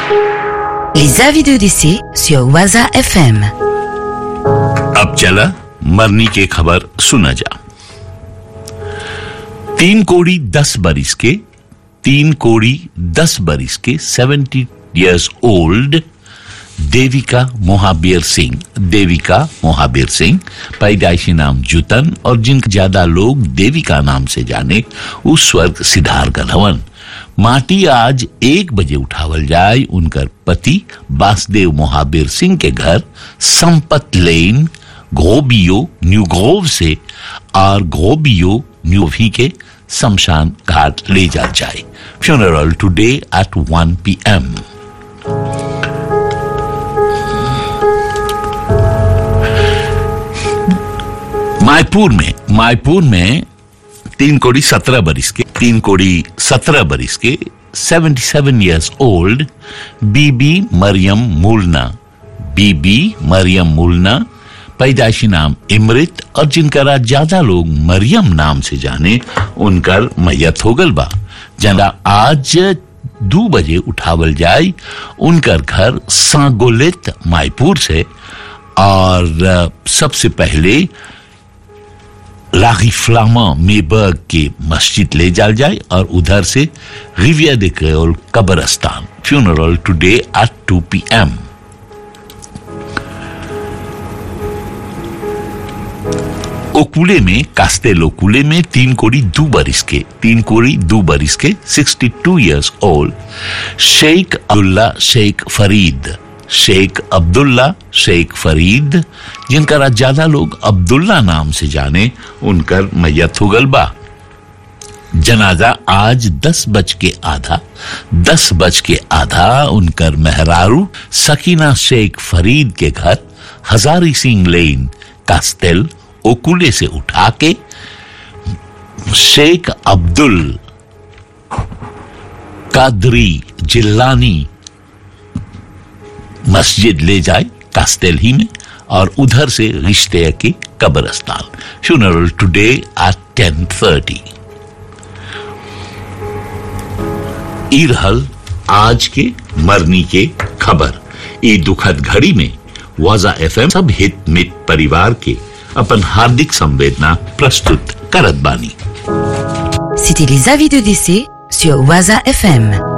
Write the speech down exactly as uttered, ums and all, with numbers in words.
Les avis de décès sur Waza F M. अब चला मरनी की खबर सुना जा। तीन कोड़ी दस बरिस के तीन कोड़ी दस बरिस के seventy years old Devika Mohabir Singh Devika Mohabir Singh पैदाइशी नाम जुतन और जिनका ज्यादा लोग देविका नाम से जाने उस स्वर्ग सिधार गलवन माटी आज एक बजे उठावल जाए उनकर पति बासदेव मोहाबीर सिंह के घर संपत लेन ग्रोबियो न्यू ग्रोव से और ग्रोबियो न्यूवी के शमशान घाट ले जा जाए। Funeral today at one P M. मायपुर में मायपुर में तीन कोड़ी सत्रह बरिस के तीन कोड़ी सत्रह बरिस के सेवेंटी सेवन इयर्स ओल्ड बीबी मरियम मूलना बीबी मरियम मूलना पैदाइशी नाम इमृत और जिनका ज्यादा लोग मरियम नाम से जाने उनकर मैयत हो गल बा जना आज दो बजे उठावल जाए उनकर घर सांगोलित मायपुर से और सबसे पहले लागी फ्लामा मेबर्ग के मस्जिद ले जाल जाए और उधर से रिविया दे क्रेओल कब्रिस्तान। Funeral today at two P M. ओकुले में कास्तेल ओकुले में तीन कोड़ी दो बरिस के तीन कोड़ी दो बरिस के sixty two years old Sheikh Abdullah Sheikh Farid Sheikh Abdullah Sheikh Farid जिनका ज्यादा लोग अब्दुल्ला नाम से जाने उनकर मैयत हो गल बा। जनाजा आज दस बज के आधा दस बज के आधा उनकर मेहरारू सकीना शेख फरीद के घर हजारी सिंह लेन कास्तेल ओकुले से उठा के शेख अब्दुल कादरी जिल्लानी मस्जिद ले जाए कास्तेल ही में और उधर से रिश्ते की कब्रिस्तान। Funeral today at ten thirty. इरहल आज के मरनी के खबर ई दुखद घड़ी में वाजा एफएम सब हित मित परिवार के अपन हार्दिक संवेदना प्रस्तुत करत बानी। C'était les avis de décès sur Waza F M.